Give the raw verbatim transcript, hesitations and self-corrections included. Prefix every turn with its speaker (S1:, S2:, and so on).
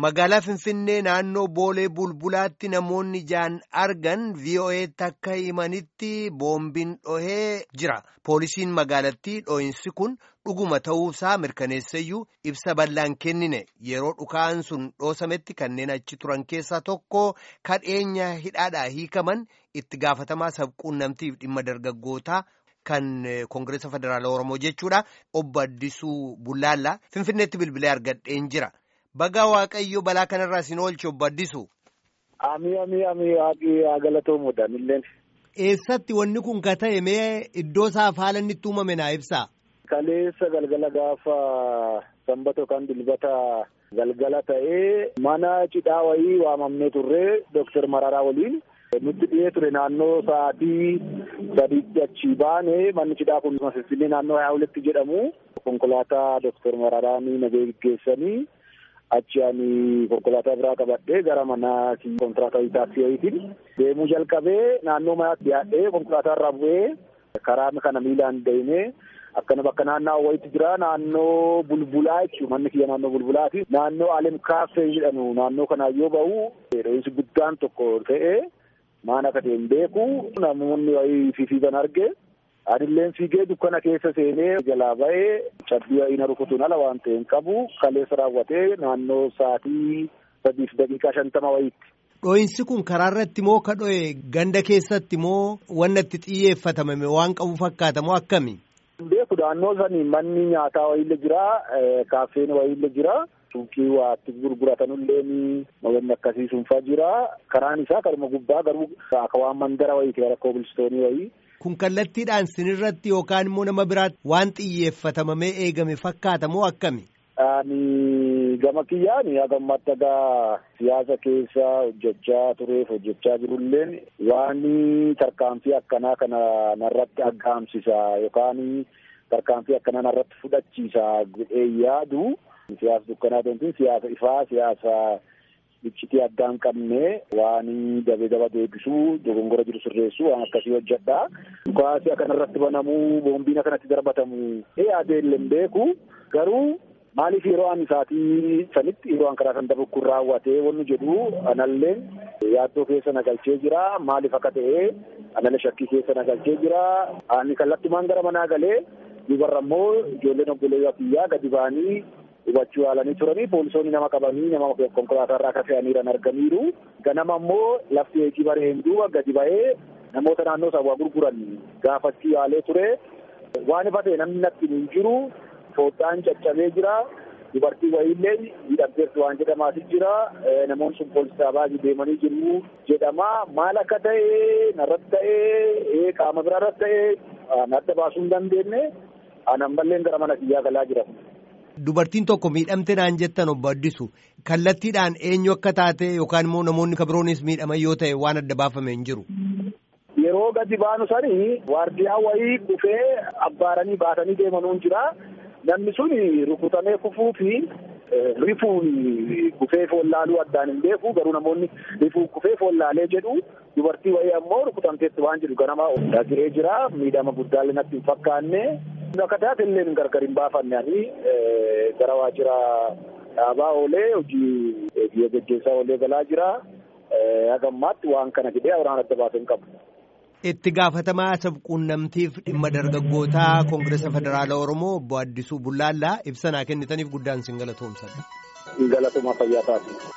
S1: Magaalaa Finfinnee naannoo Boolee Bulbulaatti namoonni ijaan argan V O Eetti akka himanitti boombiin dhohee jira. Poolisiin magaalattii dhohinsi kun dhuguma ta'uusaa mirkaneesseyyuu ibsa bal'aan kennine. Yeroo dhukaan sun dhoosametti kanneen achi turan keessaa tokko kadheenya hidhaadhaa hiikaman itti gaafatamaa sabquunnamtiif dhimma dargaggootaa kan Koongireesa Federaalaa Oromoo jechuudha. Obbo Addisuu Bullaallaa Finfinneetti bilbilee argadheen jira. Baga Waaqayyo balaa kanarraa isin oolche Obbo Addisuu.
S2: Amii amii amii waaqii galatoomudha milleen.
S1: Eessatti wanni kun ka ta'e mee iddoo isaaf haala inni itti uumame naa ibsaa.
S2: Kaleessa galgala gaafa sanbata yookaan dilbata galgala ta'ee mana cidhaa wayii waamamnee turre Dooktar Mararaa waliin nutti dhiyee ture naannoo sa'aatii sadiitti achi baane manni cidhaa kun Finfinnee naannoo Haawuletti jedhamu konkolaataa Dooktar Mararaa ni nagee geessanii. Achi ani konkolaataa biraa qabadhee gara mana kontiraataa taaksii wayiitiin deemuu jalqabee naannoo manaatti dhiyaadhee konkolaataa irraa bu'ee karaa kana miilaan deemee akkana bakka naannoo wayiitti jira naannoo bulbulaa jechuudha manni kiyya naannoo bulbulaati naannoo Alem Kaaffee jedhamu naannoo kanaa yoo ba'u dhohinsi guddaan tokko ta'ee maan akka ta'e hin beeku namoonni wayii fiigan arge. Adilleen fiigee dukkana keessa seenee jalaa ba'ee cabbii wayii na rukutuun ala waan ta'e hin qabu kaleessa raawwatee naannoo sa'aatii sadiif daqiiqaa shantama wayiitti.
S1: Dhohinsi kun karaa irratti moo ka dhohe ganda keessatti moo wanna itti xiyyeeffatamame waan qabu fakkaata moo akkami?
S2: Beeku naannoo sanii manni nyaataa wayiillee jira kaaffeen wayiillee jira suuqii waatti gurguratanullee wanni akkasii sunfaa jira karaan isaa karuma gubbaa garuu akka waan mandara wayiiti gara koobilistoonii wayii.
S1: Kun kallattiidhaan sinirratti yookaan immoo nama biraatti waan xiyyeeffatamamee eegame fakkaata moo akkami?
S2: Ani gama kiyyaan hagammatti egaa siyaasa keessa hojjechaa tureef hojjechaa jirulleen waan tarkaanfii akkanaa kana narratti aggaamsisa yookaan tarkaanfii akkanaa narratti fudhachiisa jedhee yaadu siyaasa dukkanaa ta'e siyaasa ifaa siyaasa. Ibsitii adda hin qabne waan dabee daba deebisuu dogongora jiru sirreessuu waan akkasii hojjedha. Dhukaasii akkanarratti banamuu boombiin akkanatti darbatamu ee adeemlee hin beeku garuu maaliif yeroo an isaatii sanitti yeroo an karaa san dabukkuun raawwatee wanni jedhu anallee yaaddoo keessa nagalchee jira maaliif akka ta'e anallee shakkii keessa nagalchee jira ani kallattumaan gara manaa galee dubarra immoo ijoolleen obboleeyyaa kiyyaa gadi ba'anii. Hubachuu yaalanii turanii poolisoonni nama qabanii nama konkolaataa irraa akka fe'aniiran arganiiru. Ganama immoo lafti eegii bareen duuba gadi ba'ee namoota naannoo isaa waa gurguran gaafachuu yaalee ture. Waan ifa ta'e namni natti hin jiru foddaan caccabee jira. Dubartii wayiillee hidhamteerti waan jedhamaati jira. Namoonni sun poolisii baasii deemanii jiru jedhama. Maal akka ta'e narratti ta'e qaama biraa irratti ta'e adda baasuu hin dandeenye. Anan balleen gara mana kiyyaa galaa jira.
S1: Dubartiin tokko miidhamte naan jettan Obbo Addisuu kallattiidhaan eenyu akka taate yookaan immoo namoonni kabiroonis miidhaman yoo ta'e waan adda baafame hin jiru.
S2: Yeroo gadi baanu sanii waardiyaa wayii kufee abbaaranii baatanii deemanuun jira. Namni sun rukutamee kufuu fi rifuun kufee follaaluu addaan hin beeku garuu namoonni rifuu kufee follaalee jedhu dubartii wayii ammoo rukutamteetti waan jedhu ganama dhagiree jira miidhama guddaallee natti hin fakkaanne. Akka taate illee gargar hin baafanne ani gara waajjira dhaabaa oolee hojii biyya gaggeessaa oolee galaa jira. Hagammaatti waan kana jedhee waraan adda baasee hin qabu.
S1: Itti gaafatamaa sabquunnamtiif dhimma dargaggootaa Koongireesa Federaalaa Oromoo Obbo Addisuu Bullaallaa ibsa naa kennitaniif guddaan sin galatoomsadha.
S2: Galatooma fayyaa taasisu.